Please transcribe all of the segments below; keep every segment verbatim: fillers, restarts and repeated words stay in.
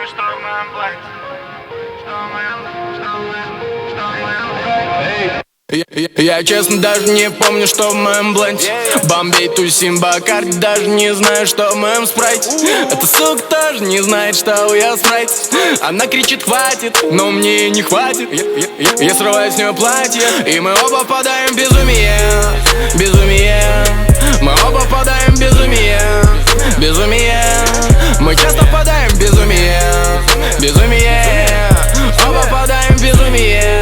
помнишь, что в моем плане? Что в моем, что в моем, что в моем плане? Я, я, я честно даже не помню, что в моем бленде. Бомбей, тусим, Бакарди, даже не знаю, что в моем спрайте. Эта сука тоже не знает, что я спрайт. Она кричит хватит, но мне не хватит. Я, я, я, я срываю с нее платье, и мы оба падаем в безумие. Безумие. Мы оба падаем в безумие. Безумие. Мы часто падаем в безумие. Безумие. Оба падаем в безумие.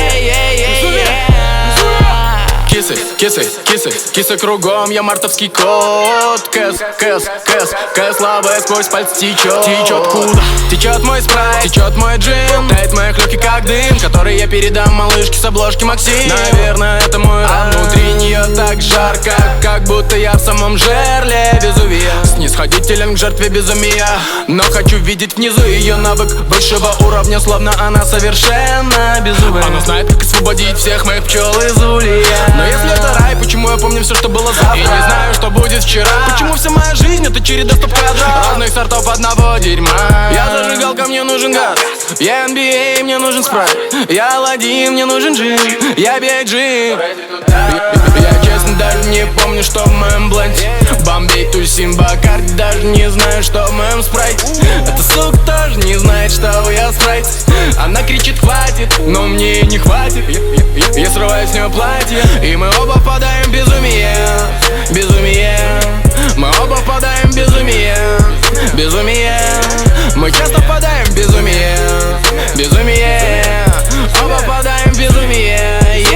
Кисы, кисы, кисы, кисы кругом, я мартовский кот. Кэс, кэс, кэс, кэс, лавэ сквозь пальцы течет. Течет куда? Течет мой спрайт, течет мой джин. Тает в моих легких как дым, который я передам малышке с обложки Максим. Наверное, это мой рай, а внутри нее так жарко, как будто я в самом жерле Везувия. Снисходителен к жертве безумия, но хочу видеть внизу ее навык высшего уровня, словно она совершенно безумная. Она знает, как освободить всех моих пчел из улья. Но если это рай, почему я помню все, что было завтра? И не знаю, что будет вчера. Почему вся моя жизнь это череда стоп-кадров разных сортов одного дерьма? Я зажигалка, мне нужен газ. Я эн би эй, мне нужен спрайт. Я Аладдин, мне нужен джин. Я би ай джи. Я, я честно даже не помню, что в моем бленде. Бомбей, тусим, Бакарди, даже не знаю, что в моем спрайте. Эта сука тоже не знает, что я спрайт. Она кричит хватит, но мне не хватит. Я, я, я, я срываю с нее платье, и мы оба падаем в безумие. Безумие. Мы оба падаем в безумие. Безумие. Мы часто падаем в безумие. Безумие. Оба падаем в безумие.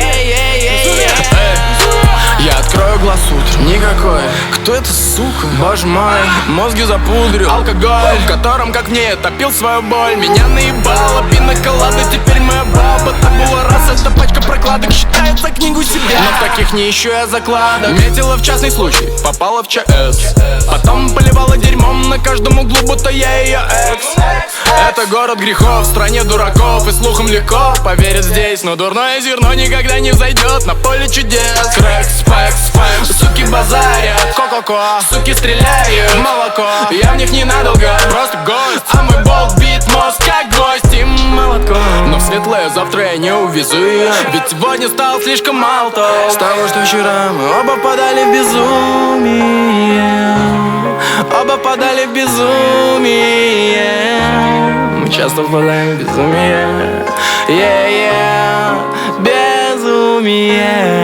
Я открою глаз утром, никакой. Кто это, сука? Боже мой, мозги запудрил алкоголь, в котором, как мне, я топил свою боль. Меня наебало пиноколада, теперь моя баба табула раса. Эта пачка прокладок считается книгу себя, но в таких не ищу я закладок. Метила в частный случай, попала в ЧС. Потом поливала дерьмом на каждом углу, будто я ее экс. Это город грехов, в стране дураков, и слухом легко поверят здесь. Но дурное зерно никогда не взойдет на поле чудес. Крэк, спэк, спэк, суки базарят ко-ко-ко, суки стреляют в молоко. Я в них ненадолго, просто гость, а мой болт бит мозг как гвоздь и молоко. Но в светлое завтра я не увезу ее, ведь сегодня стал слишком мал то. С того, что вчера мы оба падали в безумие. Оба падали в безумие. Мы часто впадаем в безумие. Yeah, yeah, безумие.